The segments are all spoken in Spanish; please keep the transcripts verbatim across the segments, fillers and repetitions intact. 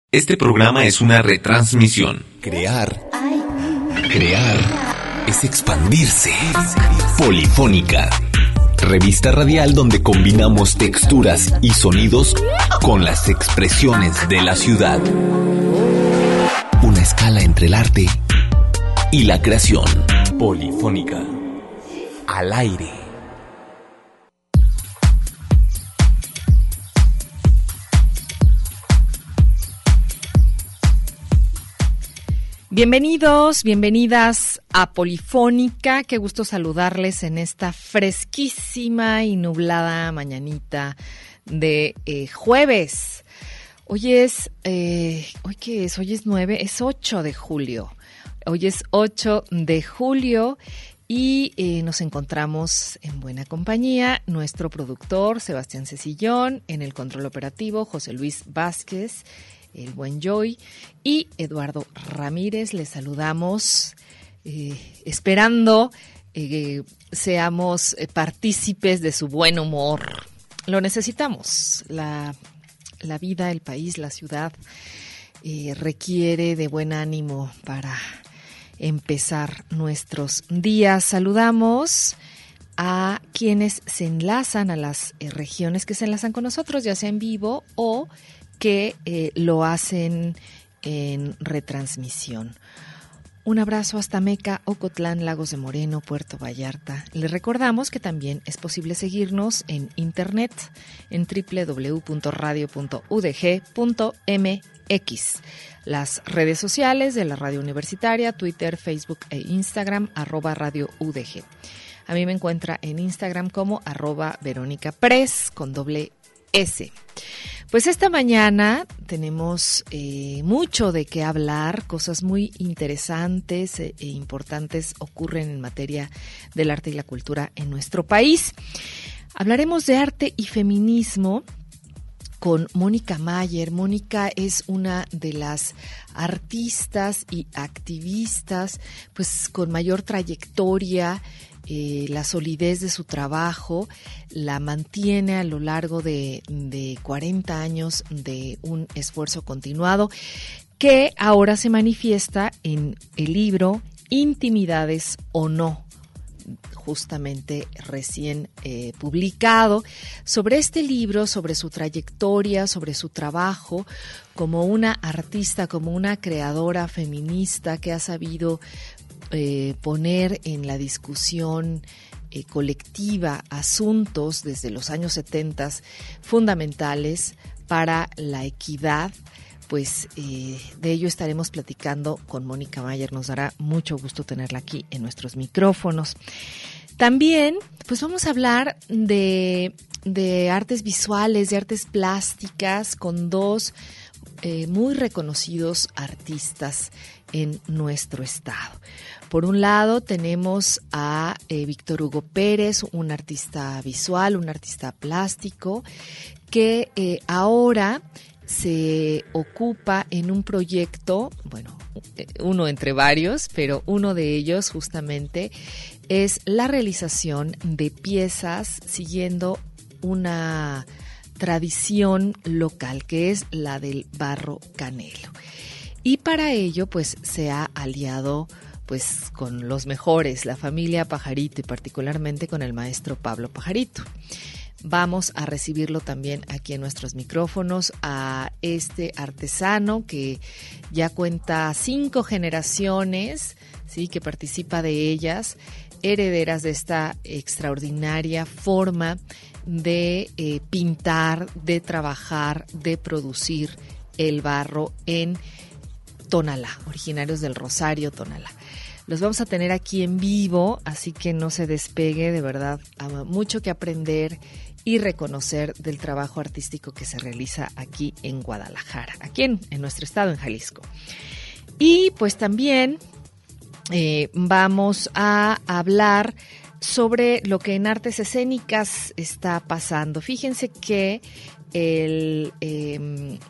Este programa es una retransmisión. Crear, crear es expandirse. Polifónica, revista radial donde combinamos texturas y sonidos con las expresiones de la ciudad. Una escala entre el arte y la creación. Polifónica, al aire. Bienvenidos, bienvenidas a Polifónica. Qué gusto saludarles en esta fresquísima y nublada mañanita de eh, jueves. Hoy es, eh, ¿hoy qué es? Hoy es nueve, es ocho de julio. Hoy es ocho de julio y eh, nos encontramos en buena compañía. Nuestro productor, Sebastián Cecillón, en el control operativo, José Luis Vázquez, el buen Joy, y Eduardo Ramírez. Les saludamos eh, esperando eh, seamos eh, partícipes de su buen humor. Lo necesitamos. La, la vida, el país, la ciudad eh, requiere de buen ánimo para empezar nuestros días. Saludamos a quienes se enlazan a las eh, regiones que se enlazan con nosotros, ya sea en vivo o que eh, lo hacen en retransmisión. Un abrazo hasta Meca, Ocotlán, Lagos de Moreno, Puerto Vallarta. Les recordamos que también es posible seguirnos en internet en doble u doble u doble u punto radio punto u d g punto m x. Las redes sociales de la radio universitaria, Twitter, Facebook e Instagram, arroba radio U D G. A mí me encuentra en Instagram como arroba Verónica Pres con doble S. Pues esta mañana tenemos eh, mucho de qué hablar, cosas muy interesantes e importantes ocurren en materia del arte y la cultura en nuestro país. Hablaremos de arte y feminismo con Mónica Mayer. Mónica es una de las artistas y activistas pues con mayor trayectoria. Eh, la solidez de su trabajo la mantiene a lo largo de, de cuarenta años de un esfuerzo continuado que ahora se manifiesta en el libro Intimidades o no, justamente recién eh, publicado. Sobre este libro, sobre su trayectoria, sobre su trabajo como una artista, como una creadora feminista que ha sabido Eh, poner en la discusión eh, colectiva asuntos desde los años setenta fundamentales para la equidad, pues eh, de ello estaremos platicando con Mónica Mayer. Nos dará mucho gusto tenerla aquí en nuestros micrófonos. También, pues vamos a hablar de, de artes visuales, de artes plásticas, con dos eh, muy reconocidos artistas en nuestro estado. Por un lado tenemos a eh, Víctor Hugo Pérez, un artista visual, un artista plástico, que eh, ahora se ocupa en un proyecto, bueno, uno entre varios, pero uno de ellos justamente es la realización de piezas siguiendo una tradición local, que es la del barro canelo. Y para ello, pues, se ha aliado pues con los mejores, la familia Pajarito, y particularmente con el maestro Pablo Pajarito. Vamos a recibirlo también aquí en nuestros micrófonos, a este artesano que ya cuenta cinco generaciones, sí, que participa de ellas, herederas de esta extraordinaria forma de eh, pintar, de trabajar, de producir el barro en Tonalá, originarios del Rosario, Tonalá. Los vamos a tener aquí en vivo, así que no se despegue, de verdad, mucho que aprender y reconocer del trabajo artístico que se realiza aquí en Guadalajara, aquí en, en nuestro estado, en Jalisco. Y pues también eh, vamos a hablar sobre lo que en artes escénicas está pasando. Fíjense que el... Eh,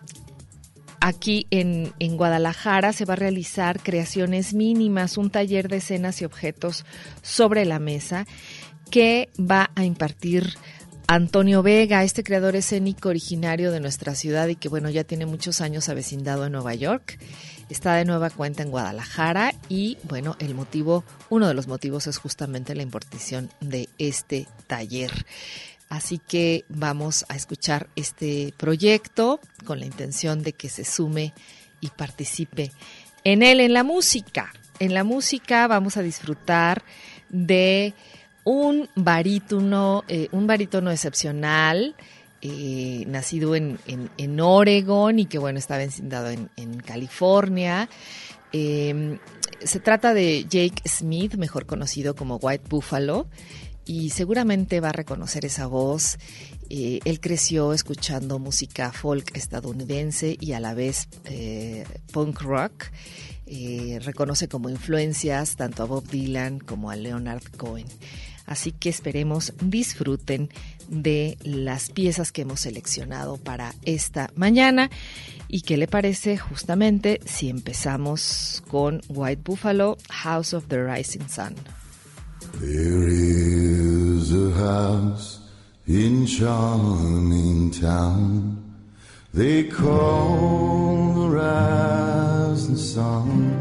Aquí en, en Guadalajara se va a realizar Creaciones Mínimas, un taller de escenas y objetos sobre la mesa que va a impartir Antonio Vega, este creador escénico originario de nuestra ciudad y que, bueno, ya tiene muchos años avecindado en Nueva York. Está de nueva cuenta en Guadalajara y, bueno, el motivo, uno de los motivos es justamente la impartición de este taller. Así que vamos a escuchar este proyecto con la intención de que se sume y participe en él. En la música, en la música vamos a disfrutar de un barítono, eh, un barítono excepcional, eh, nacido en, en, en Oregon y que, bueno, está vecindado en, en California. Eh, se trata de Jake Smith, mejor conocido como White Buffalo, y seguramente va a reconocer esa voz. Eh, él creció escuchando música folk estadounidense y a la vez eh, punk rock. Eh, reconoce como influencias tanto a Bob Dylan como a Leonard Cohen. Así que esperemos disfruten de las piezas que hemos seleccionado para esta mañana. ¿Y qué le parece justamente si empezamos con White Buffalo, House of the Rising Sun? There is a house in charming town they call the rising sun,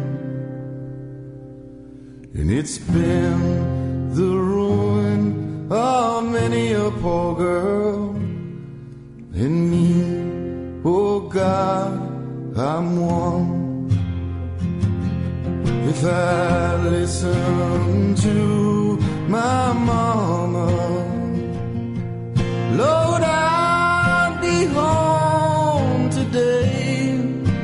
and it's been the ruin of many a poor girl, and me, oh God, I'm one. If I listen to my mama, Lord, I'd be home today.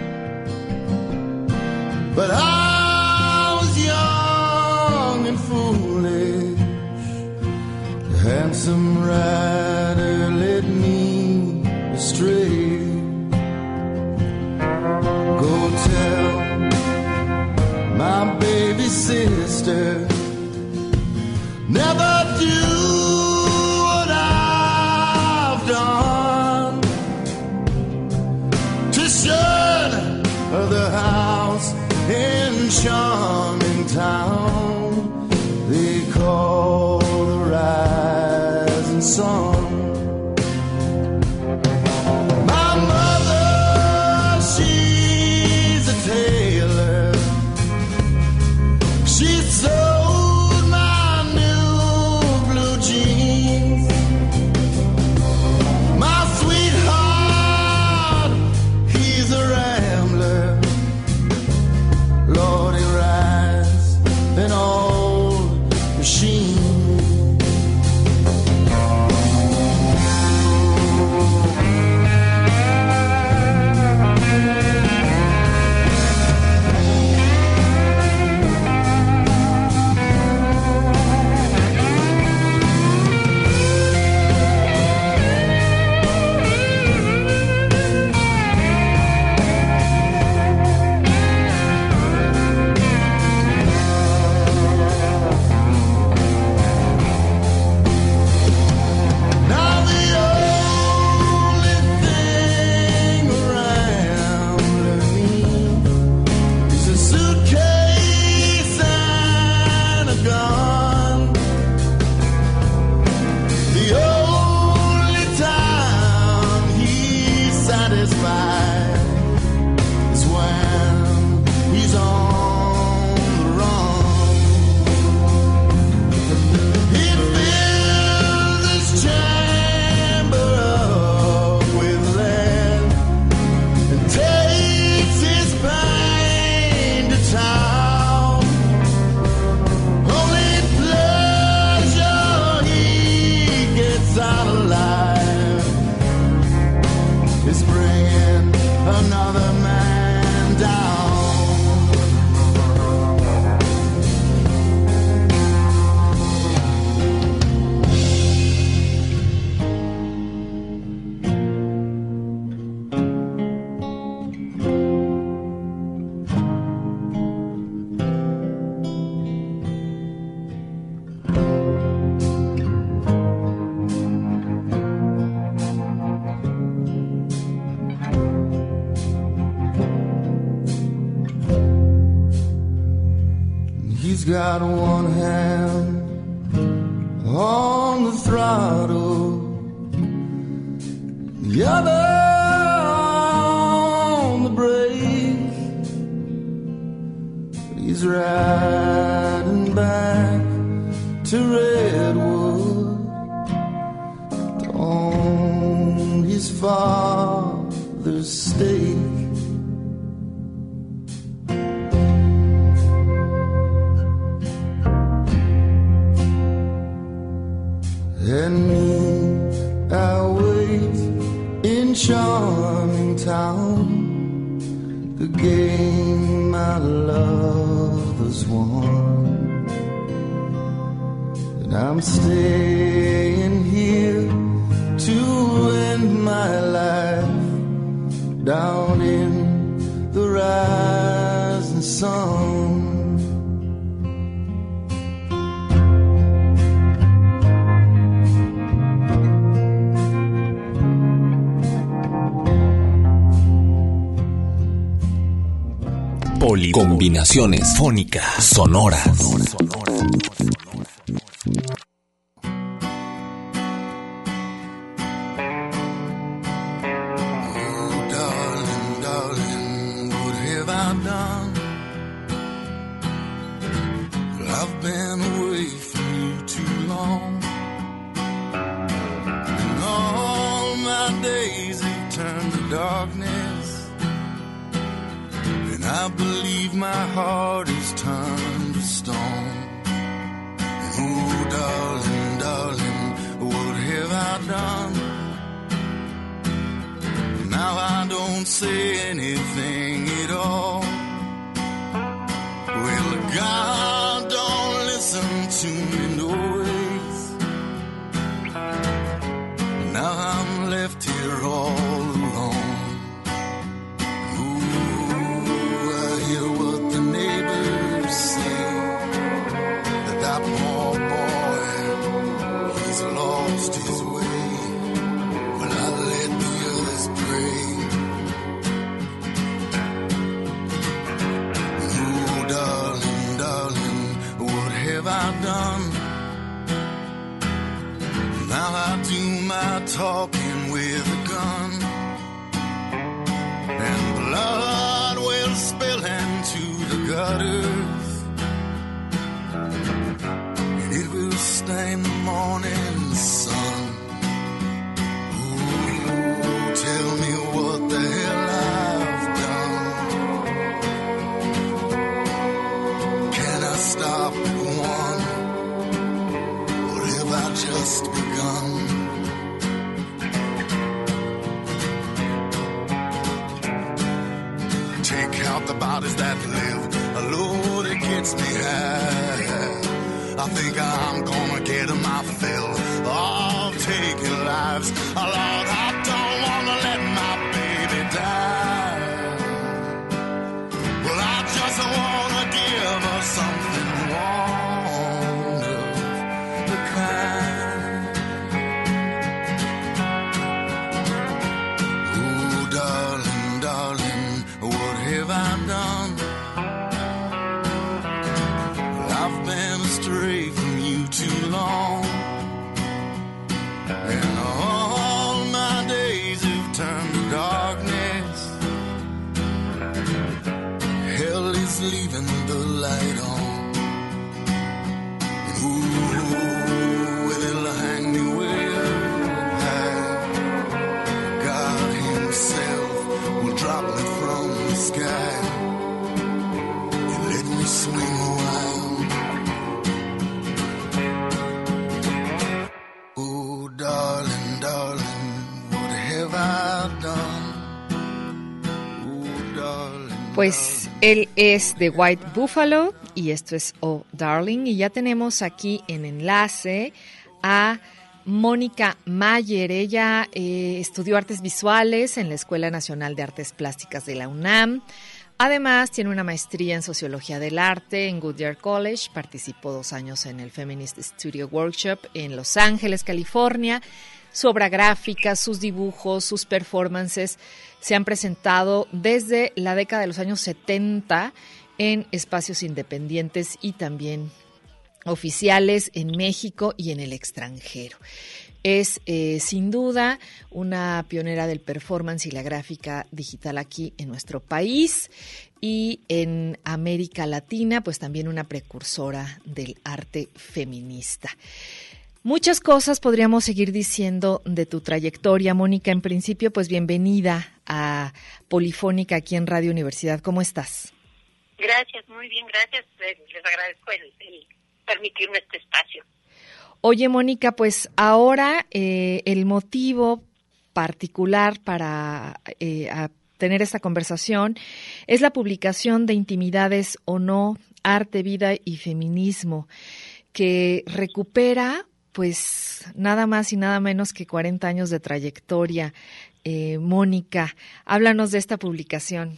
But I was young and foolish. The handsome rider led me astray. Go tell my baby sister, never do what I've done to shun the house in charming town they call the rising sun. My mother, she's a tailor. She sold my new blue jeans. My sweetheart, he's a rambler. Lord, he rides an old machine. He's got one hand on the throttle the other on the brake. He's riding back to Redwood to own his father's stake. And me, I wait in charming town, the game my love has won. And I'm staying here to end my life down in the rising sun. Poli. Combinaciones fónicas sonoras. I believe my heart is turned to stone. And oh, darling, darling, what have I done? Now I don't say anything at all. Well, God don't listen to me no ways. Now I'm left here all alone. Hear what the neighbors say, that that poor boy, he's lost his way. Well, I let the others pray. Oh, darling, darling, what have I done? Now I do my talking with a gun, and blood will spill into the gutters, and it will stain the morning sun. Ooh, tell me what the hell I've done. Can I stop at one, or have I just begun? Take out the bodies that live, a load it gets me high. I think I'm gonna get my fill of taking lives. Oh Lord, I don't wanna let my baby die. Well, I just wanna give her something warm of the kind. Oh, darling, darling, what have I done? Well, I've been astray from you too long, and all my days have turned to darkness. Hell is leaving the light on. Ooh, it'll hang me way up high. God himself will drop me from the sky and let me swing a while. Oh, darling, darling, what have I done? Oh, darling. Pues él es The White Buffalo y esto es Oh Darling, y ya tenemos aquí en enlace a Mónica Mayer. Ella eh, estudió artes visuales en la Escuela Nacional de Artes Plásticas de la UNAM. Además, tiene una maestría en Sociología del Arte en Goodyear College. Participó dos años en el Feminist Studio Workshop en Los Ángeles, California. Su obra gráfica, sus dibujos, sus performances se han presentado desde la década de los años setenta en espacios independientes y también oficiales en México y en el extranjero. es eh, sin duda una pionera del performance y la gráfica digital aquí en nuestro país y en América Latina, pues también una precursora del arte feminista. Muchas cosas podríamos seguir diciendo de tu trayectoria, Mónica. En principio, pues bienvenida a Polifónica aquí en Radio Universidad. ¿Cómo estás? Gracias, muy bien, gracias. Les agradezco el, el permitirme este espacio. Oye, Mónica, pues ahora eh, el motivo particular para eh, a tener esta conversación es la publicación de Intimidades o no, arte, vida y feminismo, que recupera pues nada más y nada menos que cuarenta años de trayectoria. Eh, Mónica, háblanos de esta publicación.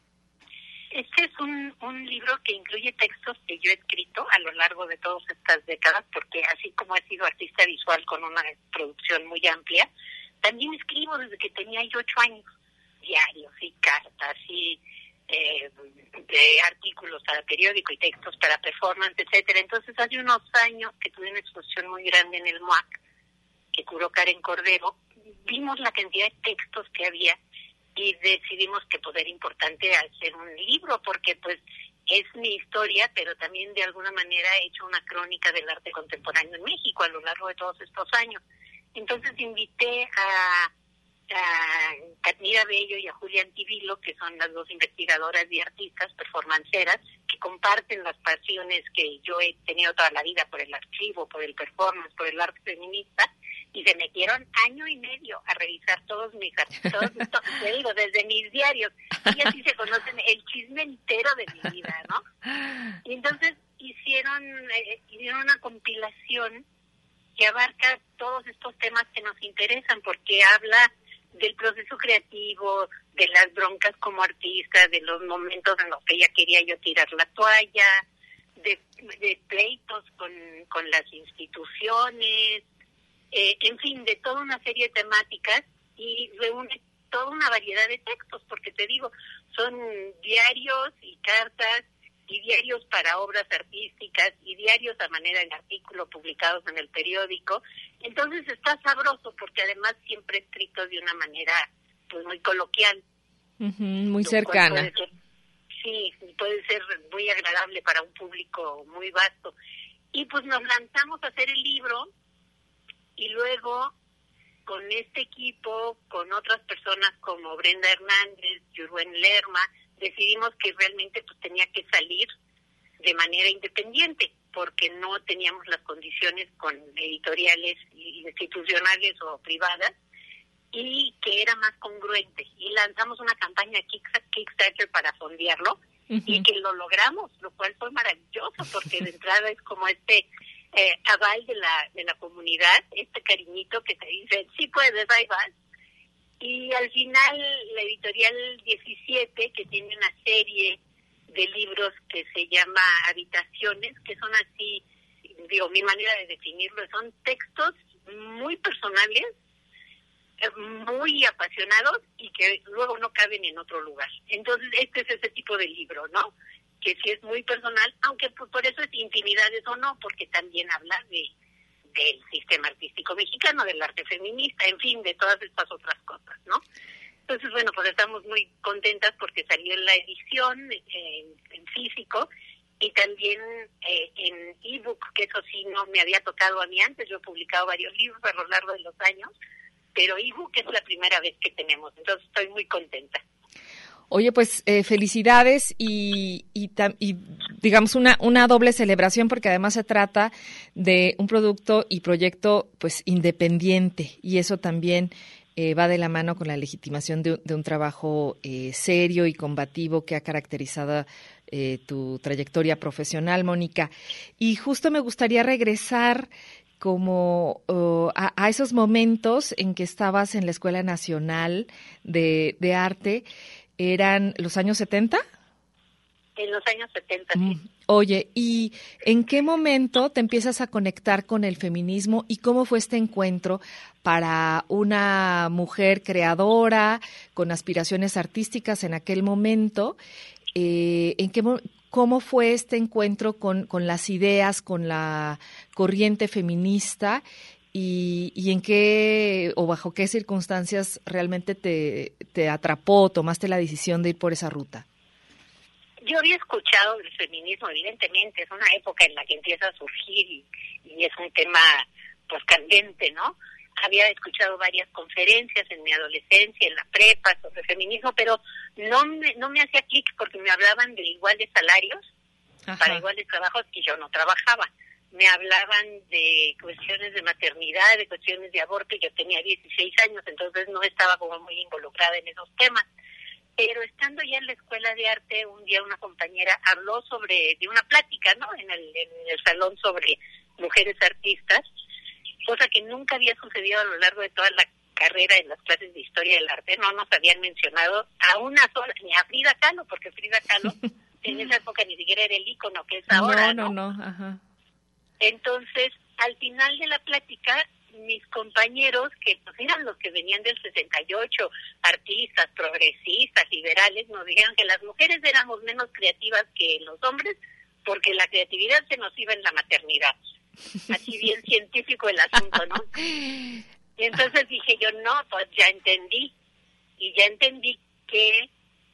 Este es un, un libro que incluye textos que yo he escrito a lo largo de todas estas décadas, porque así como he sido artista visual con una producción muy amplia, también escribo desde que tenía yo ocho años, diarios y cartas y eh, de artículos para periódico y textos para performance, etcétera. Entonces hace unos años que tuve una exposición muy grande en el M U A C, que curó Karen Cordero, vimos la cantidad de textos que había y decidimos que pues era importante hacer un libro, porque pues es mi historia, pero también de alguna manera he hecho una crónica del arte contemporáneo en México a lo largo de todos estos años. Entonces invité a, a Katmira Bello y a Julia Antivilo, que son las dos investigadoras y artistas performanceras que comparten las pasiones que yo he tenido toda la vida por el archivo, por el performance, por el arte feminista, y se metieron año y medio a revisar todos mis artículos, te digo, desde mis diarios, y así se conocen el chisme entero de mi vida, ¿no? Y entonces hicieron, eh, hicieron una compilación que abarca todos estos temas que nos interesan, porque habla del proceso creativo, de las broncas como artista, de los momentos en los que ella quería yo tirar la toalla, de, de pleitos con, con las instituciones, Eh, en fin, de toda una serie de temáticas, y reúne toda una variedad de textos, porque te digo, son diarios y cartas, y diarios para obras artísticas, y diarios a manera de artículo publicados en el periódico. Entonces está sabroso, porque además siempre escrito de una manera pues muy coloquial. Uh-huh, muy cercana. Puede ser, sí, puede ser muy agradable para un público muy vasto. Y pues nos lanzamos a hacer el libro, y luego, con este equipo, con otras personas como Brenda Hernández, Yuruen Lerma, decidimos que realmente pues tenía que salir de manera independiente, porque no teníamos las condiciones con editoriales institucionales o privadas, y que era más congruente. Y lanzamos una campaña Kickstarter para fondearlo, uh-huh. y que lo logramos, lo cual fue maravilloso, porque de entrada es como este... Eh, aval de la de la comunidad, este cariñito que te dice, sí puedes, ahí vas. Y al final la editorial diecisiete, que tiene una serie de libros que se llama Habitaciones, que son así, digo, mi manera de definirlo, son textos muy personales, muy apasionados y que luego no caben en otro lugar. Entonces este es ese tipo de libro, ¿no? Que sí es muy personal, aunque pues, por eso es Intimidades o no, porque también habla de del sistema artístico mexicano, del arte feminista, en fin, de todas estas otras cosas, ¿no? Entonces, bueno, pues estamos muy contentas porque salió en la edición eh, en físico y también eh, en ebook, que eso sí no me había tocado a mí antes. Yo he publicado varios libros a lo largo de los años, pero ebook es la primera vez que tenemos, entonces estoy muy contenta. Oye, pues eh, felicidades y, y, y digamos una, una doble celebración, porque además se trata de un producto y proyecto pues independiente, y eso también eh, va de la mano con la legitimación de, de un trabajo eh, serio y combativo que ha caracterizado eh, tu trayectoria profesional, Mónica. Y justo me gustaría regresar como uh, a, a esos momentos en que estabas en la Escuela Nacional de, de Arte. ¿Eran los años setenta? En los años setenta, sí. Oye, ¿y en qué momento te empiezas a conectar con el feminismo y cómo fue este encuentro para una mujer creadora con aspiraciones artísticas en aquel momento? Eh, ¿en qué ¿Cómo fue este encuentro con, con las ideas, con la corriente feminista? y, y en qué o bajo qué circunstancias realmente te, te atrapó, tomaste la decisión de ir por esa ruta. Yo había escuchado del feminismo, evidentemente, es una época en la que empieza a surgir y, y es un tema pues candente, ¿no? Había escuchado varias conferencias en mi adolescencia, en la prepa, sobre feminismo, pero no me, no me hacía clic porque me hablaban de iguales salarios, Ajá. para iguales trabajos, y yo no trabajaba. Me hablaban de cuestiones de maternidad, de cuestiones de aborto, y yo tenía dieciséis años, entonces no estaba como muy involucrada en esos temas. Pero estando ya en la escuela de arte, un día una compañera habló sobre, de una plática, ¿no?, en el, en el salón sobre mujeres artistas, cosa que nunca había sucedido a lo largo de toda la carrera en las clases de historia del arte. No nos habían mencionado a una sola, ni a Frida Kahlo, porque Frida Kahlo en esa época ni siquiera era el ícono que es ahora, ¿no? No, no, no, ajá. Entonces, al final de la plática, mis compañeros, que pues, eran los que venían del sesenta y ocho, artistas, progresistas, liberales, nos dijeron que las mujeres éramos menos creativas que los hombres porque la creatividad se nos iba en la maternidad. Así bien científico el asunto, ¿no? Y entonces dije yo, no, pues ya entendí. Y ya entendí que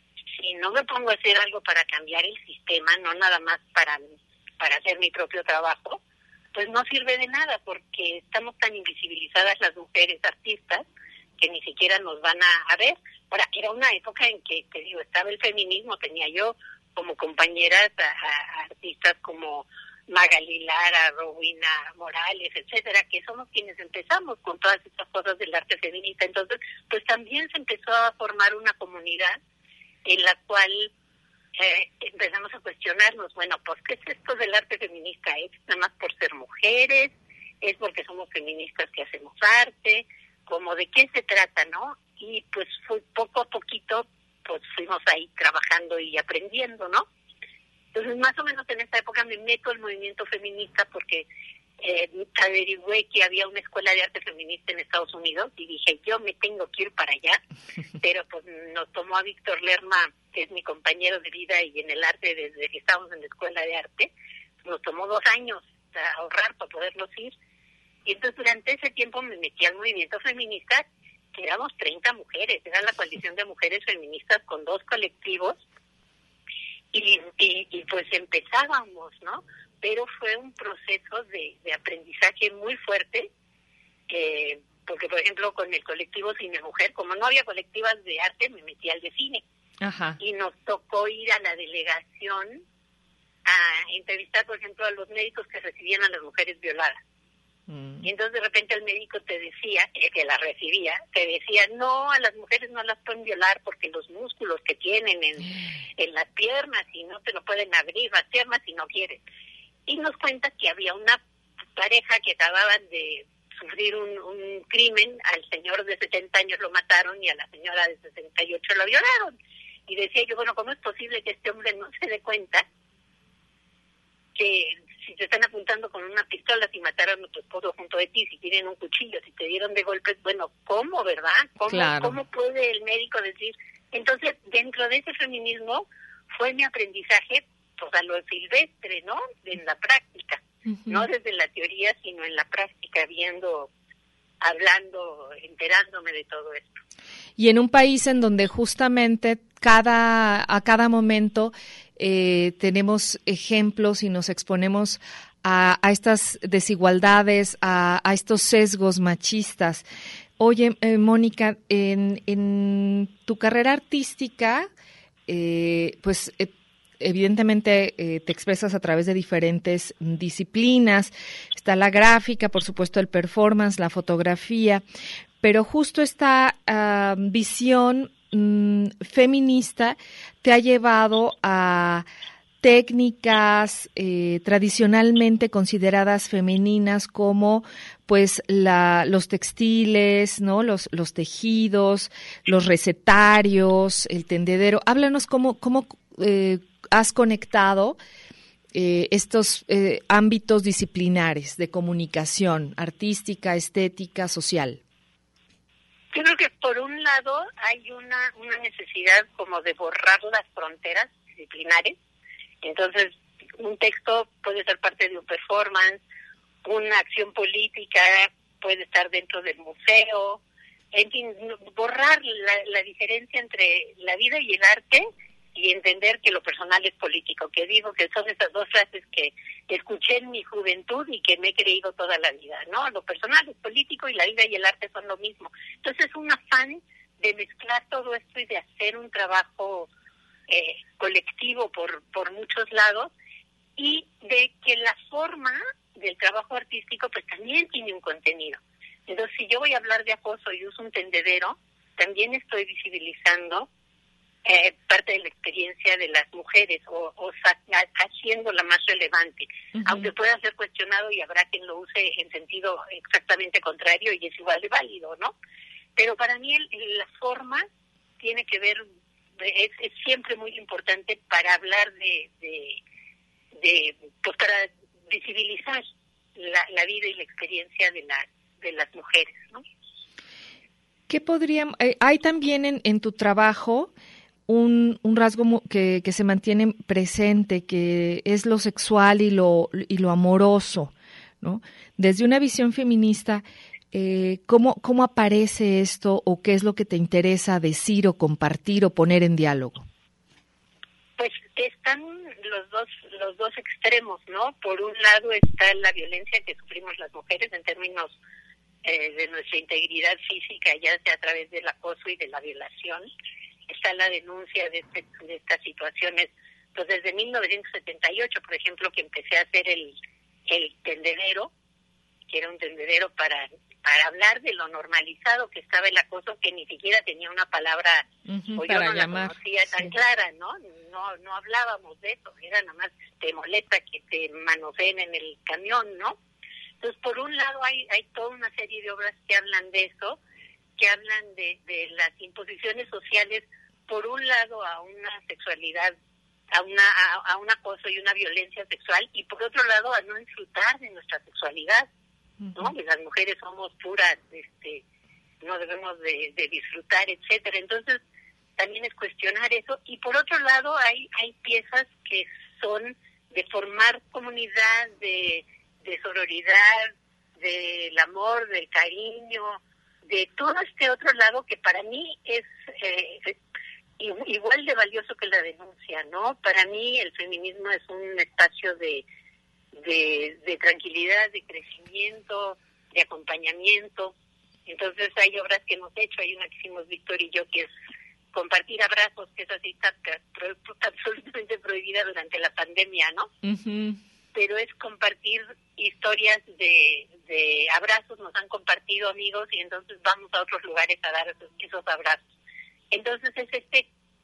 si no me pongo a hacer algo para cambiar el sistema, no nada más para, para hacer mi propio trabajo, pues no sirve de nada, porque estamos tan invisibilizadas las mujeres artistas que ni siquiera nos van a, a ver. Ahora, era una época en que, te digo, estaba el feminismo, tenía yo como compañeras a, a artistas como Magali Lara, Rowena Morales, etcétera, que somos quienes empezamos con todas estas cosas del arte feminista. Entonces, pues también se empezó a formar una comunidad en la cual eh, empezamos a cuestionarnos, bueno, pues, ¿qué es esto del arte feminista? ¿Es nada más por ser mujeres? ¿Es porque somos feministas que hacemos arte? ¿Cómo de qué se trata, no? Y pues fue poco a poquito, pues fuimos ahí trabajando y aprendiendo, ¿no? Entonces, más o menos en esta época me meto al movimiento feminista porque eh, averigüé que había una escuela de arte feminista en Estados Unidos y dije, yo me tengo que ir para allá, pero pues nos tomó a Víctor Lerma, que es mi compañero de vida y en el arte desde que estábamos en la escuela de arte, nos tomó dos años a ahorrar para podernos ir. Y entonces durante ese tiempo me metí al movimiento feminista, que éramos treinta mujeres, era la coalición de mujeres feministas con dos colectivos, y, y, y pues empezábamos, ¿no? Pero fue un proceso de, de aprendizaje muy fuerte, eh, porque por ejemplo con el colectivo Cine Mujer, como no había colectivas de arte, me metí al de cine. Ajá. Y nos tocó ir a la delegación a entrevistar, por ejemplo, a los médicos que recibían a las mujeres violadas. Mm. Y entonces de repente el médico te decía, eh, que la recibía, te decía, no, a las mujeres no las pueden violar porque los músculos que tienen en, en las piernas y no te lo pueden abrir las piernas si no quieren. Y nos cuenta que había una pareja que acababan de sufrir un, un crimen, al señor de setenta años lo mataron y a la señora de sesenta y ocho la violaron. Y decía yo, bueno, ¿cómo es posible que este hombre no se dé cuenta que si te están apuntando con una pistola, si mataron a tu esposo junto de ti, si tienen un cuchillo, si te dieron de golpes, bueno, ¿cómo, verdad? ¿Cómo, claro. ¿Cómo puede el médico decir? Entonces, dentro de ese feminismo fue mi aprendizaje, pues a lo silvestre, ¿no? En la práctica, uh-huh. No desde la teoría, sino en la práctica, viendo, hablando, enterándome de todo esto. Y en un país en donde justamente cada a cada momento eh, tenemos ejemplos y nos exponemos a, a estas desigualdades, a, a estos sesgos machistas. Oye, eh, Mónica, en, en tu carrera artística, eh, pues eh, evidentemente eh, te expresas a través de diferentes disciplinas. Está la gráfica, por supuesto el performance, la fotografía, pero justo esta uh, visión um, feminista te ha llevado a técnicas eh, tradicionalmente consideradas femeninas como pues la, los textiles, ¿no? Los, los tejidos, los recetarios, el tendedero. Háblanos cómo, cómo eh, has conectado eh, estos eh, ámbitos disciplinares de comunicación artística, estética, social. Yo creo que por un lado hay una, una necesidad como de borrar las fronteras disciplinares. Entonces, un texto puede ser parte de un performance, una acción política puede estar dentro del museo, en fin, borrar la, la diferencia entre la vida y el arte y entender que lo personal es político, que digo que son esas dos frases que escuché en mi juventud y que me he creído toda la vida, ¿no? Lo personal es político y la vida y el arte son lo mismo. Entonces es un afán de mezclar todo esto y de hacer un trabajo eh, colectivo por, por muchos lados, y de que la forma del trabajo artístico pues también tiene un contenido. Entonces, si yo voy a hablar de acoso y uso un tendedero, también estoy visibilizando eh, parte de la experiencia de las mujeres o, o haciéndola más relevante, uh-huh. aunque pueda ser cuestionado y habrá quien lo use en sentido exactamente contrario y es igual de válido, ¿no? Pero para mí el, la forma tiene que ver, es, es siempre muy importante para hablar de, de, de pues para visibilizar la, la vida y la experiencia de las de las mujeres, ¿no? ¿Qué podrían, eh, hay también en, en tu trabajo un, un rasgo que, que se mantiene presente, que es lo sexual y lo y lo amoroso, ¿no? Desde una visión feminista, eh, ¿cómo, cómo aparece esto o qué es lo que te interesa decir o compartir o poner en diálogo? Pues están los dos los dos extremos, ¿no? Por un lado está la violencia que sufrimos las mujeres en términos eh, de nuestra integridad física, ya sea a través del acoso y de la violación. Está la denuncia de, este, de estas situaciones. Pues desde mil novecientos setenta y ocho, por ejemplo, que empecé a hacer el, el tendedero, que era un tendedero para para hablar de lo normalizado que estaba el acoso, que ni siquiera tenía una palabra, uh-huh, o yo no llamar, la conocía tan sí. clara, ¿no? No no hablábamos de eso, era nada más te molesta que te manoseen en el camión, ¿no? Entonces, por un lado hay hay toda una serie de obras que hablan de eso, que hablan de, de las imposiciones sociales, por un lado a una sexualidad, a una a, a un acoso y una violencia sexual, y por otro lado a no disfrutar de nuestra sexualidad, ¿no? Que las mujeres somos puras, este, no debemos de, de disfrutar, etcétera. Entonces también es cuestionar eso. Y por otro lado hay hay piezas que son de formar comunidad, de, de sororidad, del amor, del cariño, de todo este otro lado que para mí es eh, igual de valioso que la denuncia, ¿no? Para mí el feminismo es un espacio de De, de tranquilidad, de crecimiento, de acompañamiento. Entonces hay obras que hemos hecho, hay una que hicimos Víctor y yo, que es compartir abrazos, que es así está, está absolutamente prohibida durante la pandemia, ¿no? Uh-huh. Pero es compartir historias de, de abrazos, nos han compartido amigos y entonces vamos a otros lugares a dar esos, esos abrazos. Entonces es este,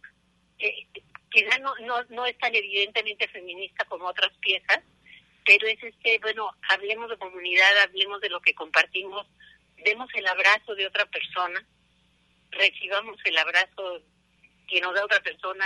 eh, quizá no, no, no es tan evidentemente feminista como otras piezas, pero es este, bueno, hablemos de comunidad, hablemos de lo que compartimos, demos el abrazo de otra persona, recibamos el abrazo que nos da otra persona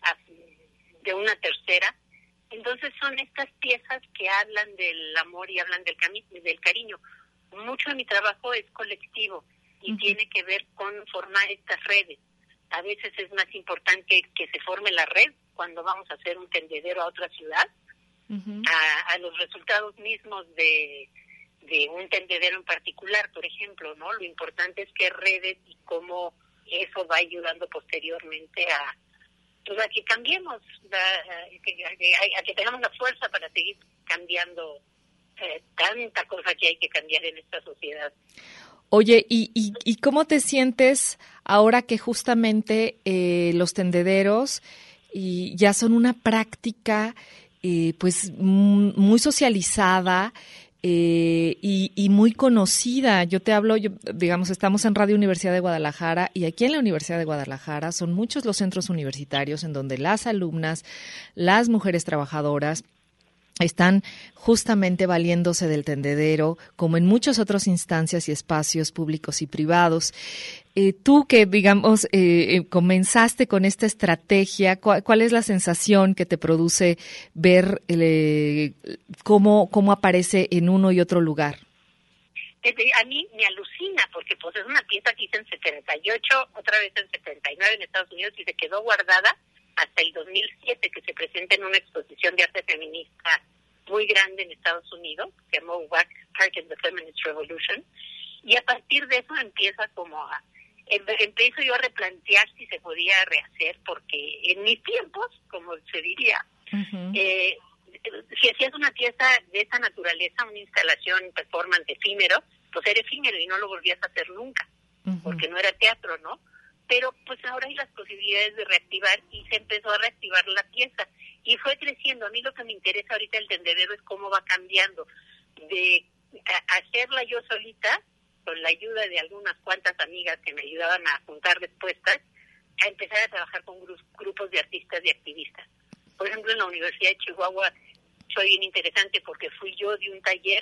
de una tercera. Entonces son estas piezas que hablan del amor y hablan del, cami- del cariño. Mucho de mi trabajo es colectivo y uh-huh. tiene que ver con formar estas redes. A veces es más importante que se forme la red cuando vamos a hacer un tendedero a otra ciudad, Uh-huh. A, a los resultados mismos de, de un tendedero en particular, por ejemplo, ¿no? Lo importante es que redes y cómo eso va ayudando posteriormente a, pues a que cambiemos, a, a, a, a que tengamos la fuerza para seguir cambiando eh, tanta cosa que hay que cambiar en esta sociedad. Oye, ¿y, y, y cómo te sientes ahora que justamente eh, los tendederos y ya son una práctica Eh, pues m- muy socializada eh, y, y muy conocida? Yo te hablo, yo, digamos, estamos en Radio Universidad de Guadalajara y aquí en la Universidad de Guadalajara son muchos los centros universitarios en donde las alumnas, las mujeres trabajadoras están justamente valiéndose del tendedero, como en muchas otras instancias y espacios públicos y privados. Eh, tú que, digamos, eh, eh, comenzaste con esta estrategia, ¿cuál, cuál es la sensación que te produce ver eh, cómo, cómo aparece en uno y otro lugar? A mí me alucina, porque pues es una pieza que hice en setenta y ocho, otra vez en setenta y nueve en Estados Unidos y se quedó guardada hasta el dos mil siete, que se presenta en una exposición de arte feminista muy grande en Estados Unidos, que se llamó W A C, Art and the Feminist Revolution, y a partir de eso empieza como a, em, empiezo yo a replantear si se podía rehacer, porque en mis tiempos, como se diría, uh-huh. eh, si hacías una pieza de esa naturaleza, una instalación, performance efímero, pues era efímero y no lo volvías a hacer nunca, uh-huh. porque no era teatro, ¿no? Pero pues ahora hay las posibilidades de reactivar y se empezó a reactivar la pieza y fue creciendo. A mí lo que me interesa ahorita el tendedero es cómo va cambiando de a, hacerla yo solita con la ayuda de algunas cuantas amigas que me ayudaban a juntar respuestas, a empezar a trabajar con gru- grupos de artistas y activistas. Por ejemplo, en la Universidad de Chihuahua fue bien interesante porque fui yo de un taller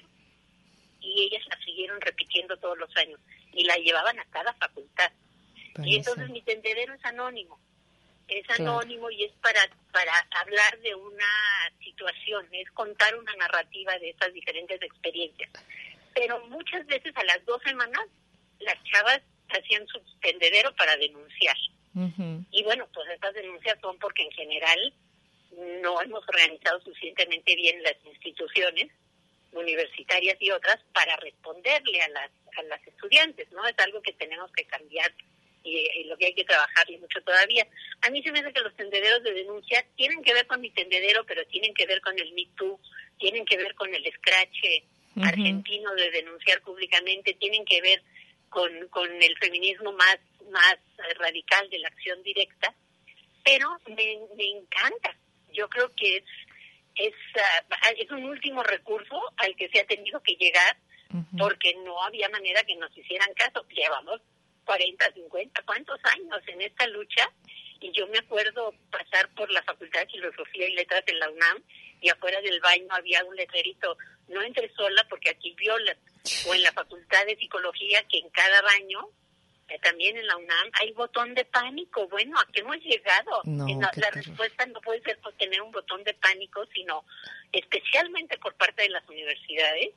y ellas la siguieron repitiendo todos los años y la llevaban a cada facultad. Parece. Y entonces mi tendedero es anónimo, es anónimo claro. y es para para hablar de una situación, es contar una narrativa de esas diferentes experiencias. Pero muchas veces a las dos semanas las chavas hacían su tendedero para denunciar. Uh-huh. Y bueno, pues estas denuncias son porque en general no hemos organizado suficientemente bien las instituciones universitarias y otras para responderle a las a las estudiantes, ¿no? Es algo que tenemos que cambiar y, y lo que hay que trabajar y mucho todavía. A mí se me hace que los tendederos de denuncia tienen que ver con mi tendedero, pero tienen que ver con el Me Too, tienen que ver con el scratch uh-huh. argentino de denunciar públicamente, tienen que ver con, con el feminismo más, más radical de la acción directa, pero me, me encanta. Yo creo que es es, uh, es un último recurso al que se ha tenido que llegar uh-huh. porque no había manera que nos hicieran caso. Llevamos cuarenta, cincuenta, ¿cuántos años en esta lucha? Y yo me acuerdo pasar por la Facultad de Filosofía y Letras en la UNAM y afuera del baño había un letrerito, no entres sola porque aquí violan. O en la Facultad de Psicología, que en cada baño, eh, también en la UNAM, hay botón de pánico. Bueno, ¿a qué hemos llegado? No, la la respuesta no puede ser por tener un botón de pánico, sino especialmente por parte de las universidades,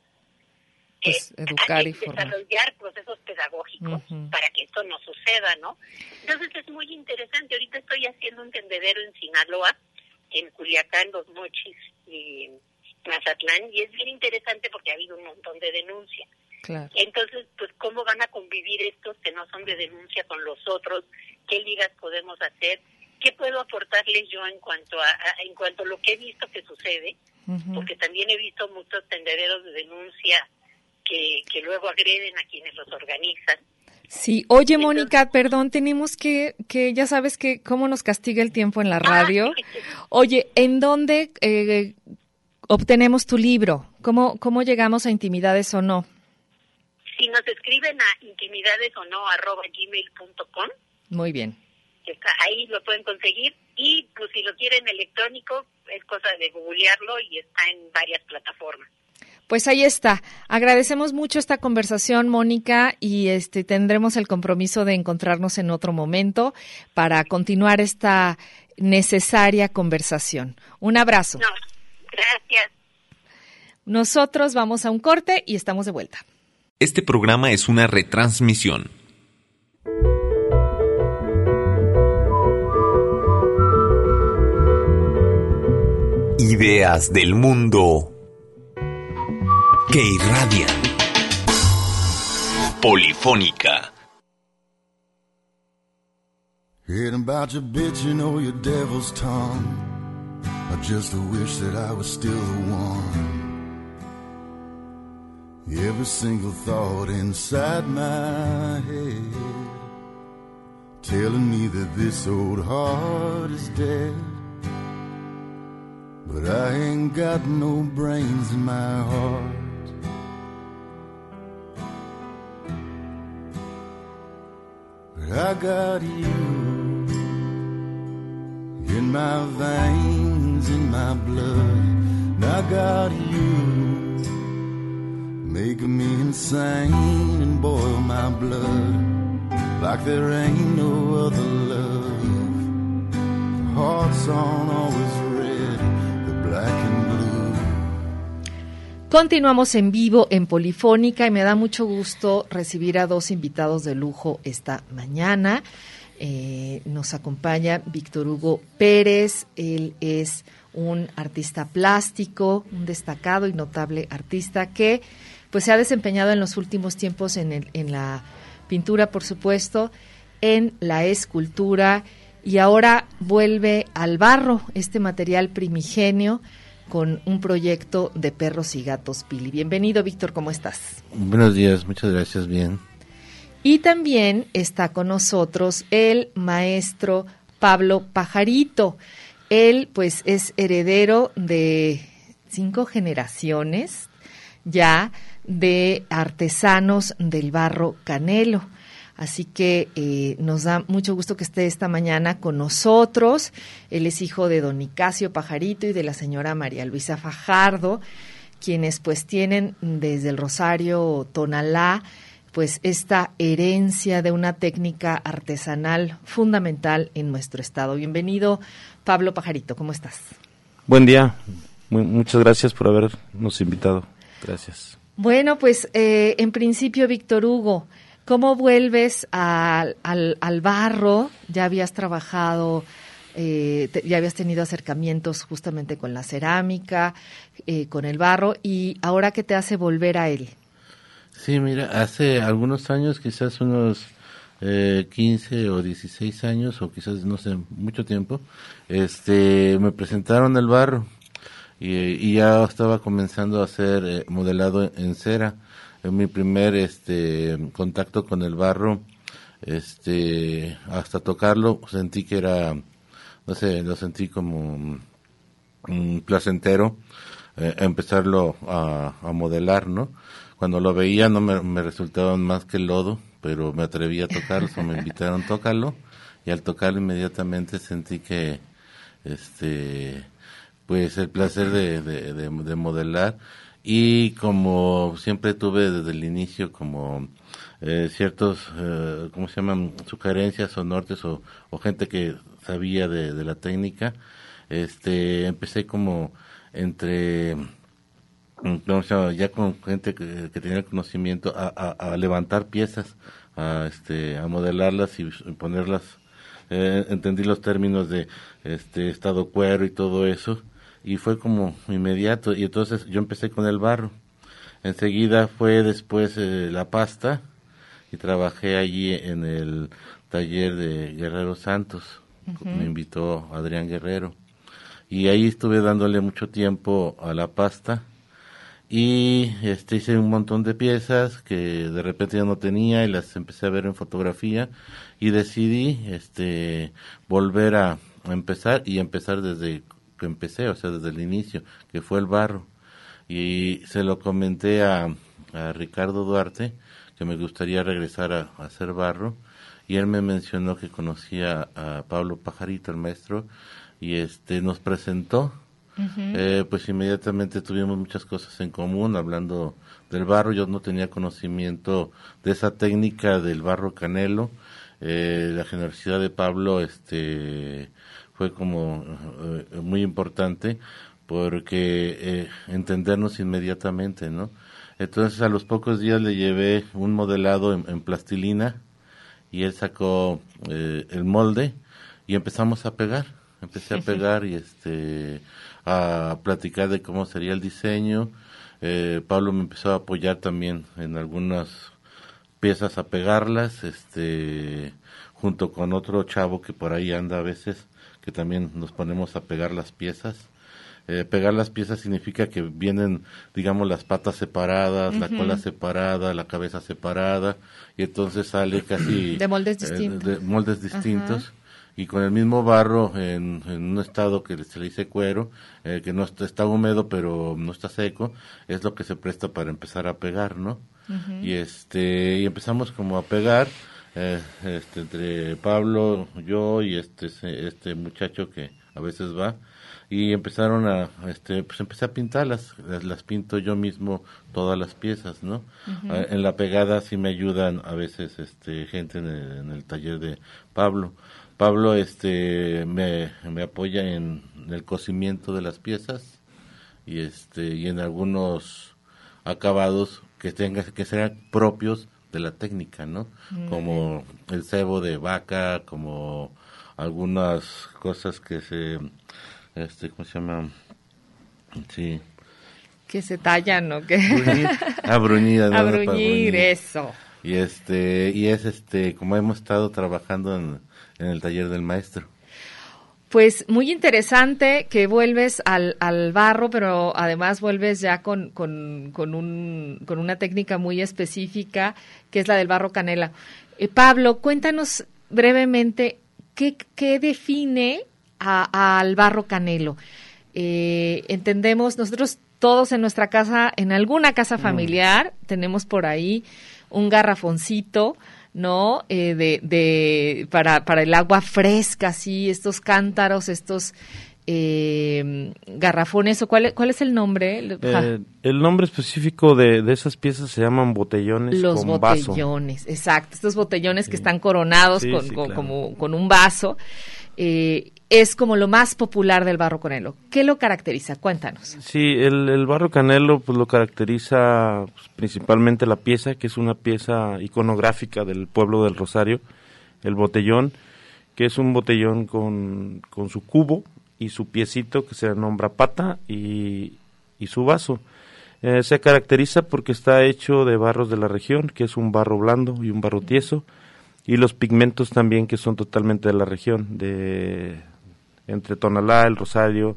pues, eh, educar y desarrollar procesos pedagógicos uh-huh. para que esto no suceda, ¿no? Entonces es muy interesante. Ahorita estoy haciendo un tendedero en Sinaloa, en Culiacán, Los Mochis y Mazatlán, y es bien interesante porque ha habido un montón de denuncias. Claro. Entonces, pues, ¿cómo van a convivir estos que no son de denuncia con los otros? ¿Qué ligas podemos hacer? ¿Qué puedo aportarles yo en cuanto a, a en cuanto a lo que he visto que sucede? Uh-huh. Porque también he visto muchos tendederos de denuncia que, que luego agreden a quienes los organizan. Sí, oye, entonces, Mónica, perdón, tenemos que, que ya sabes que cómo nos castiga el tiempo en la radio. Ah, oye, ¿en dónde eh, obtenemos tu libro? ¿Cómo, cómo llegamos a Intimidades o No? Si nos escriben a intimidades o no arroba gmail punto com. Muy bien. Está, ahí lo pueden conseguir. Y pues si lo quieren electrónico, es cosa de googlearlo y está en varias plataformas. Pues ahí está. Agradecemos mucho esta conversación, Mónica, y este tendremos el compromiso de encontrarnos en otro momento para continuar esta necesaria conversación. Un abrazo. No, gracias. Nosotros vamos a un corte y estamos de vuelta. Este programa es una retransmisión. Ideas del mundo que irradian. Polifónica. Hearing about your bitching or your devil's tongue, or just a wish that I was still the one. Every single thought inside my head telling me that this old heart is dead. But I ain't got no brains in my heart. But I got you in my veins, in my blood. And I got you making me insane and boil my blood like there ain't no other love. The hearts aren't always red, they're black and blue. Continuamos en vivo en Polifónica y me da mucho gusto recibir a dos invitados de lujo esta mañana. Eh, nos acompaña Víctor Hugo Pérez, él es un artista plástico, un destacado y notable artista que pues se ha desempeñado en los últimos tiempos en, el, en la pintura, por supuesto, en la escultura, y ahora vuelve al barro, este material primigenio, con un proyecto de perros y gatos Pili. Bienvenido, Víctor, ¿cómo estás? Buenos días, muchas gracias, bien. Y también está con nosotros el maestro Pablo Pajarito. Él, pues, es heredero de cinco generaciones ya de artesanos del barro Canelo. Así que eh, nos da mucho gusto que esté esta mañana con nosotros. Él es hijo de don Nicasio Pajarito y de la señora María Luisa Fajardo, quienes pues tienen desde el Rosario Tonalá pues esta herencia de una técnica artesanal fundamental en nuestro estado. Bienvenido, Pablo Pajarito, ¿cómo estás? Buen día, Muy, muchas gracias por habernos invitado. Gracias. Bueno, pues eh, en principio, Víctor Hugo, ¿cómo vuelves a, al, al barro? Ya habías trabajado, eh, te, ya habías tenido acercamientos justamente con la cerámica, eh, con el barro, y ahora ¿qué te hace volver a él? Sí, mira, hace algunos años, quizás unos eh, quince o dieciséis años, o quizás, no sé, mucho tiempo, este, me presentaron el barro y, y ya estaba comenzando a hacer eh, modelado en cera. En mi primer este contacto con el barro, este hasta tocarlo sentí que era, no sé, lo sentí como um, placentero eh, empezarlo a, a modelar, ¿no? Cuando lo veía no me, me resultaba más que lodo, pero me atreví a tocarlo, o me invitaron, tócalo, y al tocarlo inmediatamente sentí que, este, pues el placer de, de, de, de modelar. Y como siempre tuve desde el inicio como eh, ciertos, eh, ¿cómo se llaman? Sugerencias o nortes o, o gente que sabía de, de la técnica, este, empecé como entre, ¿cómo se llama? Ya con gente que, que tenía el conocimiento a, a, a levantar piezas, a, este, a modelarlas y ponerlas, eh, entendí los términos de este estado cuero y todo eso. Y fue como inmediato, y entonces yo empecé con el barro. Enseguida fue después eh, la pasta, y trabajé allí en el taller de Guerrero Santos. Uh-huh. Me invitó Adrián Guerrero, y ahí estuve dándole mucho tiempo a la pasta, y este hice un montón de piezas que de repente ya no tenía, y las empecé a ver en fotografía, y decidí este volver a, a empezar, y empezar desde que empecé, o sea, desde el inicio, que fue el barro. Y se lo comenté a, a Ricardo Duarte, que me gustaría regresar a, a hacer barro, y él me mencionó que conocía a Pablo Pajarito, el maestro, y este nos presentó. Uh-huh. Eh, pues inmediatamente tuvimos muchas cosas en común, hablando del barro. Yo no tenía conocimiento de esa técnica del barro Canelo. Eh, la generosidad de Pablo, este... fue como uh, muy importante porque eh, entendernos inmediatamente, ¿no? Entonces a los pocos días le llevé un modelado en, en plastilina, y él sacó eh, el molde y empezamos a pegar, empecé a pegar y este a platicar de cómo sería el diseño. eh, Pablo me empezó a apoyar también en algunas piezas a pegarlas, este junto con otro chavo que por ahí anda a veces, que también nos ponemos a pegar las piezas. Eh, pegar las piezas significa que vienen, digamos, las patas separadas, uh-huh. la cola separada, la cabeza separada, y entonces sale casi... De moldes distintos. Eh, de moldes distintos. Uh-huh. Y con el mismo barro, en, en un estado que se le dice cuero, eh, que no está, está húmedo pero no está seco, es lo que se presta para empezar a pegar, ¿no? Uh-huh. Y este y empezamos como a pegar, eh, este entre Pablo, yo y este este muchacho que a veces va, y empezaron a este pues empecé a pintarlas, las, las pinto yo mismo todas las piezas, ¿no? Uh-huh. A, en la pegada sí me ayudan a veces este gente en el, en el taller de Pablo. Pablo este me, me apoya en el cocimiento de las piezas y este y en algunos acabados que tengan que sean propios de la técnica, ¿no? Mm. Como el cebo de vaca, como algunas cosas que se este, ¿cómo se llama? Sí. Que se tallan, ¿no? Que Bruñir. Ah, bruñir. a bruñir, bruñir, eso. Y este, y es este, como hemos estado trabajando en, en el taller del maestro. Pues muy interesante que vuelves al, al barro, pero además vuelves ya con, con, con, un, con una técnica muy específica, que es la del barro canela. Eh, Pablo, cuéntanos brevemente qué, qué define a, al barro canelo. Eh, entendemos, nosotros todos en nuestra casa, en alguna casa familiar, mm. tenemos por ahí un garrafoncito, ¿no? Eh, de, de para, para el agua fresca, así, estos cántaros, estos eh, garrafones, o ¿cuál, cuál es el nombre? Eh, el nombre específico de, de esas piezas se llaman botellones Los con botellones, vaso. Exacto, estos botellones sí. que están coronados sí, con, sí, con, claro. como, con un vaso. Eh, es como lo más popular del barro canelo. ¿Qué lo caracteriza? Cuéntanos. Sí, el, el barro canelo pues lo caracteriza pues, principalmente la pieza, que es una pieza iconográfica del pueblo del Rosario, el botellón, que es un botellón con, con su cubo y su piecito que se nombra pata y, y su vaso. Eh, se caracteriza porque está hecho de barros de la región, que es un barro blando y un barro tieso, y los pigmentos también que son totalmente de la región, de entre Tonalá, el Rosario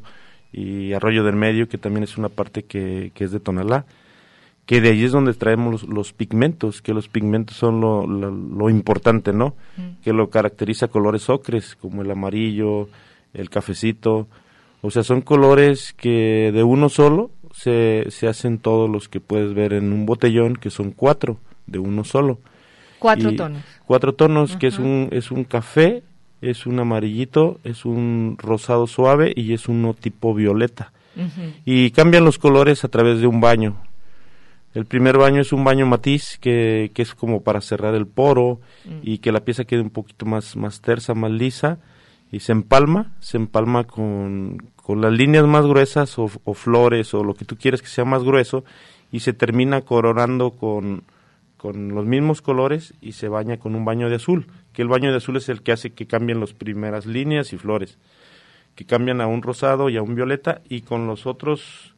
y Arroyo del Medio, que también es una parte que, que es de Tonalá, que de ahí es donde traemos los, los pigmentos, que los pigmentos son lo, lo, lo importante, ¿no? Mm. Que lo caracteriza colores ocres, como el amarillo, el cafecito, o sea, son colores que de uno solo se, se hacen todos los que puedes ver en un botellón, que son cuatro, de uno solo. Cuatro y tonos. Cuatro tonos, uh-huh. que es un, es un café, es un amarillito, es un rosado suave y es uno tipo violeta. Uh-huh. Y cambian los colores a través de un baño. El primer baño es un baño matiz, que, que es como para cerrar el poro uh-huh. y que la pieza quede un poquito más, más tersa, más lisa, y se empalma, se empalma con, con las líneas más gruesas o, o flores o lo que tú quieres que sea más grueso, y se termina coronando con... con los mismos colores y se baña con un baño de azul, que el baño de azul es el que hace que cambien las primeras líneas y flores, que cambian a un rosado y a un violeta, y con los otros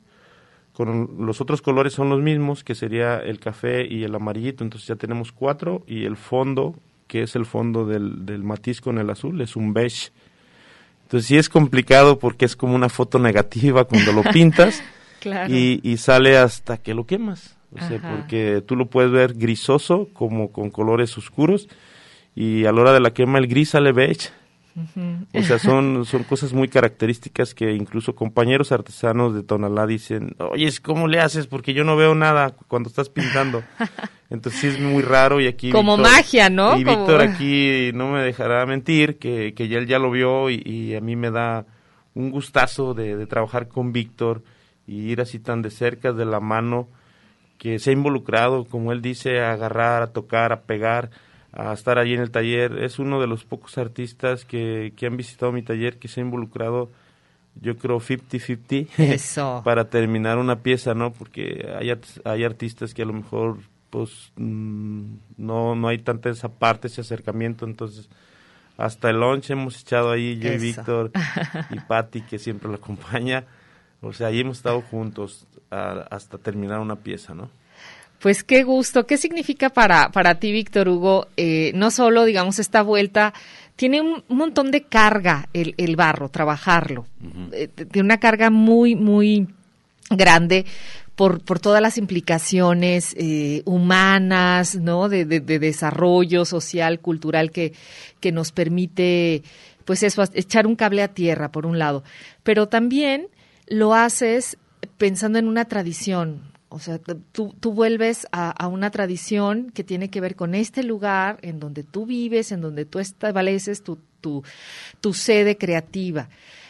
con los otros colores son los mismos, que sería el café y el amarillito. Entonces ya tenemos cuatro, y el fondo, que es el fondo del, del matiz con el azul, es un beige. Entonces sí es complicado porque es como una foto negativa cuando lo pintas. Claro. y, y sale hasta que lo quemas. O sea, Ajá. porque tú lo puedes ver grisoso, como con colores oscuros, y a la hora de la quema el gris sale beige. Uh-huh. O sea, son, son cosas muy características que incluso compañeros artesanos de Tonalá dicen, oye, ¿cómo le haces? Porque yo no veo nada cuando estás pintando. Entonces sí es muy raro, y aquí... Como Víctor, magia, ¿no? Y Como... Víctor aquí no me dejará mentir, que, que ya él ya lo vio, y, y a mí me da un gustazo de, de trabajar con Víctor y ir así tan de cerca, de la mano, que se ha involucrado, como él dice, a agarrar, a tocar, a pegar, a estar allí en el taller. Es uno de los pocos artistas que, que han visitado mi taller que se ha involucrado, yo creo, cincuenta cincuenta Eso. para terminar una pieza, ¿no? Porque hay, hay artistas que a lo mejor pues mmm, no, no hay tanta esa parte, ese acercamiento. Entonces hasta el lunch hemos echado ahí, yo Eso. y Víctor y Patti, que siempre lo acompaña. O sea, ahí hemos estado juntos a, hasta terminar una pieza, ¿no? Pues qué gusto. ¿Qué significa para, para ti, Víctor Hugo? Eh, no solo, digamos, esta vuelta, tiene un montón de carga el, el barro, trabajarlo. Uh-huh. Eh, tiene una carga muy, muy grande por, por todas las implicaciones eh, humanas, ¿no? De, de, de desarrollo social, cultural que, que nos permite, pues eso, echar un cable a tierra, por un lado. Pero también lo haces pensando en una tradición, o sea, tú, tú vuelves a, a una tradición que tiene que ver con este lugar en donde tú vives, en donde tú estableces tu, tu, tu sede creativa.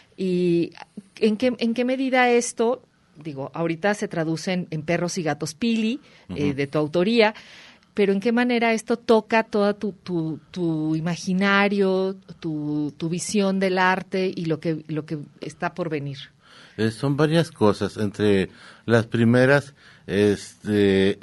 ¿Y en qué, en qué medida esto, digo, ahorita se traduce en, en Perros y Gatos Pili, uh-huh. eh, de tu autoría, pero en qué manera esto toca todo tu, tu, tu imaginario, tu, tu visión del arte y lo que, lo que está por venir? Eh, son varias cosas. Entre las primeras, este,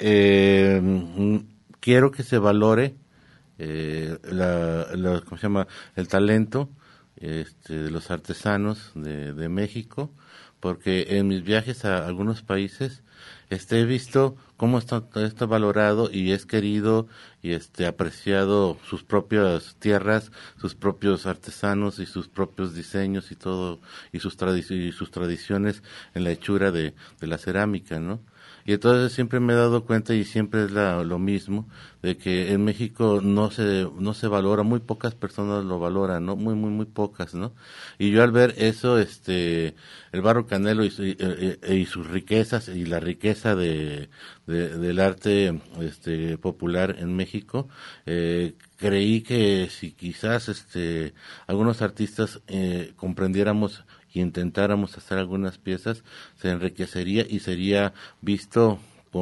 eh, quiero que se valore eh, la, la, ¿cómo se llama? El talento este, de los artesanos de, de México, porque en mis viajes a algunos países este, he visto cómo está, está valorado y es querido y este apreciado sus propias tierras, sus propios artesanos y sus propios diseños y todo, y sus, tradi- y sus tradiciones en la hechura de, de la cerámica, ¿no? Y entonces siempre me he dado cuenta, y siempre es la, lo mismo, de que en México no se no se valora, muy pocas personas lo valoran, ¿no? Muy, muy, muy pocas, ¿no? Y yo al ver eso, este, el barro canelo y, su, y, y, y sus riquezas, y la riqueza de, de del arte este popular en México, eh, creí que si quizás este algunos artistas eh, comprendiéramos y intentáramos hacer algunas piezas, se enriquecería y sería visto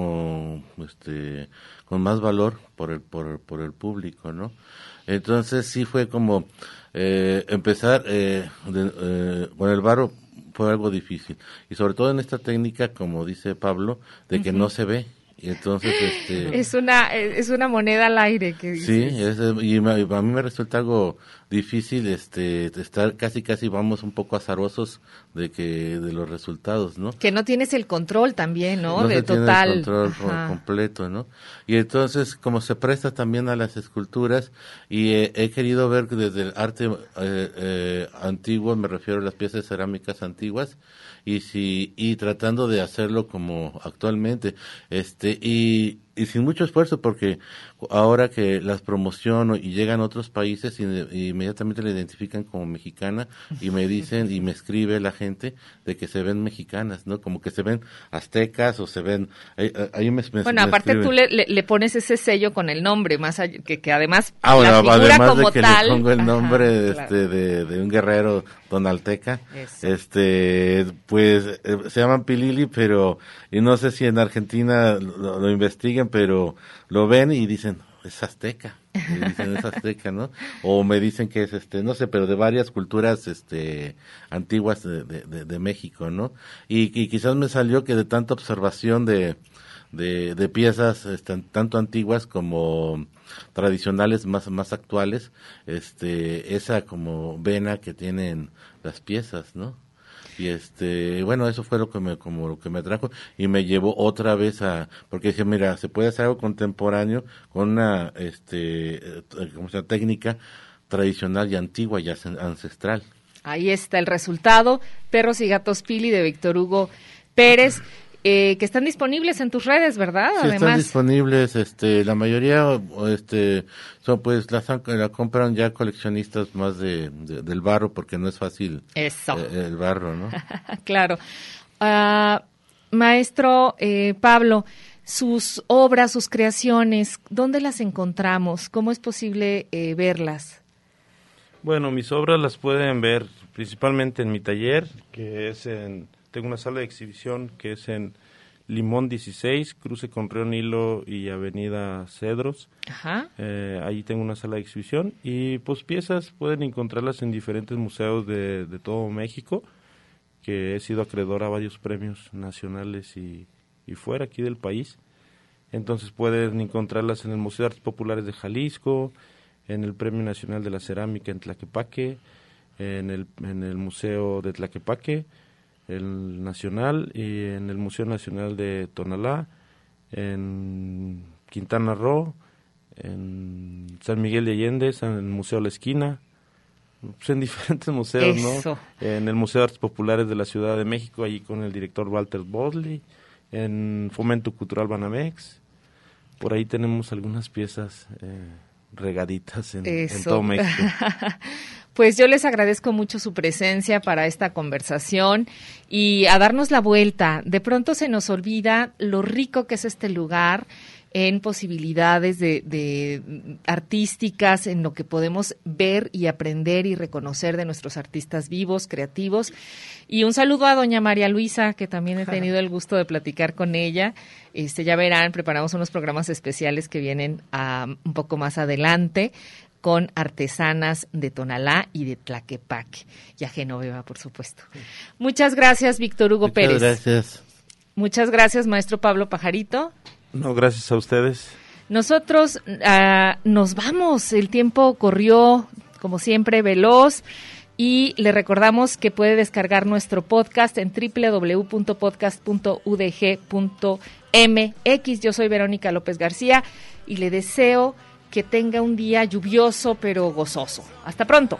con este con más valor por el por, por el público, ¿no? Entonces sí fue como eh, empezar eh, de, eh, con el barro fue algo difícil, y sobre todo en esta técnica, como dice Pablo, de que uh-huh. no se ve. Y entonces este es una es una moneda al aire que dices. Sí, es, y me, a mí me resulta algo difícil este estar casi casi vamos un poco azarosos de que de los resultados, ¿no? Que no tienes el control también, ¿no? No de se total tiene el control Ajá. completo, ¿no? Y entonces como se presta también a las esculturas, y eh, he querido ver desde el arte eh, eh, antiguo, me refiero a las piezas cerámicas antiguas, y si y tratando de hacerlo como actualmente, este y y sin mucho esfuerzo, porque ahora que las promociono y llegan a otros países y, y inmediatamente la identifican como mexicana, y me dicen y me escribe la gente de que se ven mexicanas, ¿no? Como que se ven aztecas o se ven ahí, ahí me, me bueno, me aparte escriben. Tú le, le, le pones ese sello con el nombre, más allá, que, que además ah, bueno, la figura además como de que tal, le pongo el nombre ajá, este claro. de, de un guerrero donalteca, Eso. este pues eh, se llaman Pilili, pero y no sé si en Argentina lo, lo investiguen, pero lo ven y dicen es azteca, y dicen es azteca, ¿no? O me dicen que es este, no sé, pero de varias culturas este antiguas de, de, de México, ¿no? Y, y quizás me salió que de tanta observación de de, de piezas este, tanto antiguas como tradicionales más más actuales, este esa como vena que tienen las piezas, ¿no? Y este, bueno, eso fue lo que me, como lo que me atrajo, y me llevó otra vez a, porque dije, mira, se puede hacer algo contemporáneo con una, este, como sea, técnica tradicional y antigua y ancestral. Ahí está el resultado, Perros y Gatos Pili de Víctor Hugo Pérez. Eh, que están disponibles en tus redes, ¿verdad? Sí, Además, están disponibles, este, la mayoría, este, son pues las la compran ya coleccionistas más de, de del barro, porque no es fácil. Eso. Eh, el barro, ¿no? Claro. Uh, maestro eh, Pablo, sus obras, sus creaciones, ¿dónde las encontramos? ¿Cómo es posible eh, verlas? Bueno, mis obras las pueden ver principalmente en mi taller, que es en tengo una sala de exhibición que es en Limón dieciséis, cruce con Río Nilo y Avenida Cedros. Ajá. Eh, ahí tengo una sala de exhibición, y pues piezas pueden encontrarlas en diferentes museos de, de todo México, que he sido acreedor a varios premios nacionales y, y fuera aquí del país. Entonces pueden encontrarlas en el Museo de Artes Populares de Jalisco, en el Premio Nacional de la Cerámica en Tlaquepaque, en el, en el Museo de Tlaquepaque, el Nacional, y en el Museo Nacional de Tonalá, en Quintana Roo, en San Miguel de Allende, en el Museo La Esquina, pues en diferentes museos, Eso. ¿no? En el Museo de Artes Populares de la Ciudad de México, allí con el director Walter Bosley, en Fomento Cultural Banamex. Por ahí tenemos algunas piezas eh, regaditas en, en todo México. Pues yo les agradezco mucho su presencia para esta conversación y a darnos la vuelta. De pronto se nos olvida lo rico que es este lugar en posibilidades de, de artísticas, en lo que podemos ver y aprender y reconocer de nuestros artistas vivos, creativos. Y un saludo a doña María Luisa, que también he tenido el gusto de platicar con ella. Este, ya verán, preparamos unos programas especiales que vienen a, un poco más adelante, con artesanas de Tonalá y de Tlaquepaque, y a Genoveva, por supuesto. Muchas gracias, Víctor Hugo Muchas Pérez. gracias. Muchas gracias, maestro Pablo Pajarito. No, gracias a ustedes. Nosotros uh, nos vamos, el tiempo corrió, como siempre, veloz, Y le recordamos que puede descargar nuestro podcast en doble u doble u doble u punto podcast punto u d g punto m x. Yo soy Verónica López García y le deseo que tenga un día lluvioso pero gozoso. Hasta pronto.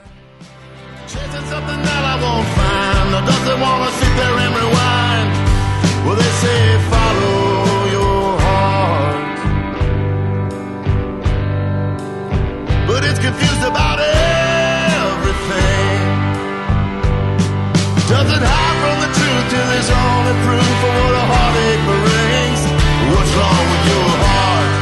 Doesn't hide from the truth till there's only proof for what a heartache brings. What's wrong with your heart?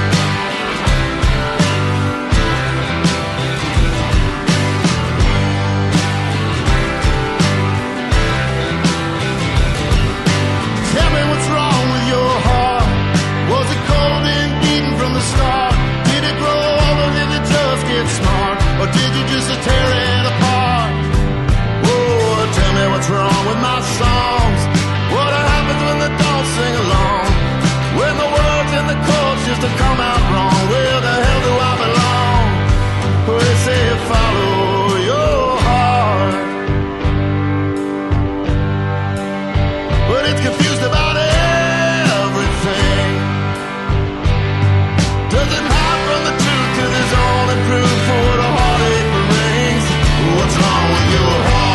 Tell me what's wrong with your heart. Was it cold and beaten from the start? Did it grow old or did it just get smart? Or did you just tear it apart? Tell me what's wrong with my songs. What happens when they don't sing along? When the words and the chords just to come out wrong. Where the hell do I belong? Well, they say follow your heart, but it's confused about everything. Doesn't hide from the truth till there's only proof for what a heartache brings. What's wrong with your heart?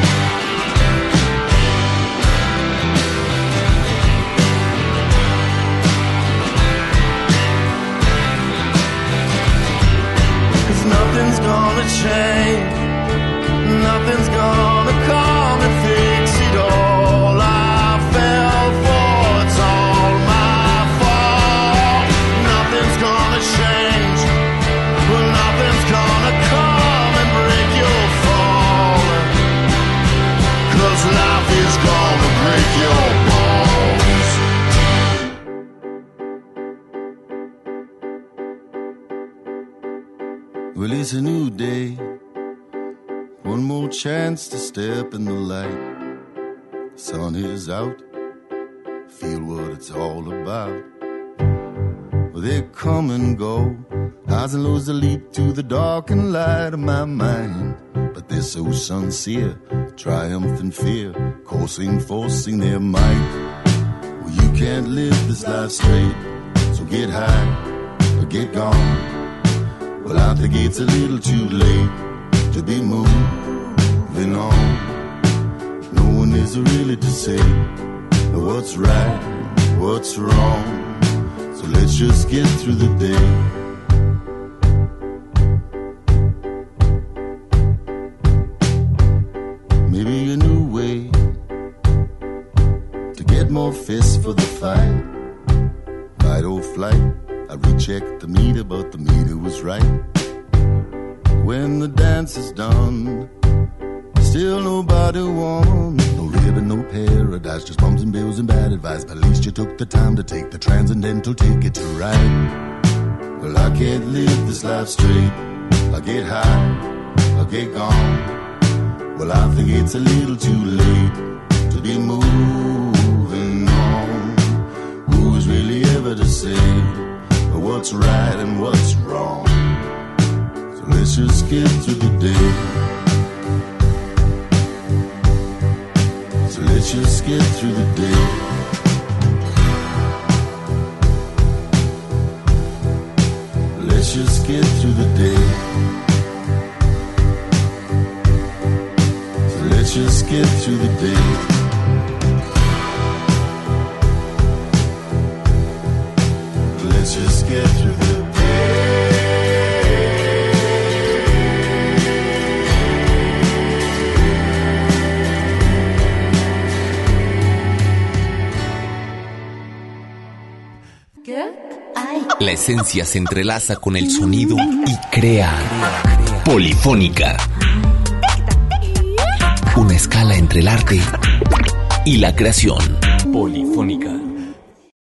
Nothing's gonna change, nothing's gonna come and fix it all. I fell for, it's all my fault. Nothing's gonna change, well nothing's gonna come and break your fall. 'Cause life is gonna break your bones. Well, it's a new day, one more chance to step in the light. The sun is out, feel what it's all about. Well, they come and go, highs and lows that lead to the dark and light of my mind. But they're so sincere, triumph and fear, coursing, forcing their might. Well, you can't live this life straight, so get high or get gone. Well, I think it's a little too late to be moving on. No one is really to say what's right, what's wrong. So let's just get through the day. Maybe a new way to get more fists for the fight. Fight or flight. I rechecked the meter, but the meter was right. When the dance is done, still nobody won. No ribbon, no paradise, just bums and bills and bad advice. But at least you took the time to take the transcendental ticket to ride. Well, I can't live this life straight. I get high, I get gone. Well, I think it's a little too late to be moving on. Who is really ever to say what's right and what's wrong? So let's just get through the day. So let's just get through the day. Let's just get through the day. So let's just get through the day. Let's just get through the La esencia se entrelaza con el sonido y crea Polifónica. Una escala entre el arte y la creación. Polifónica.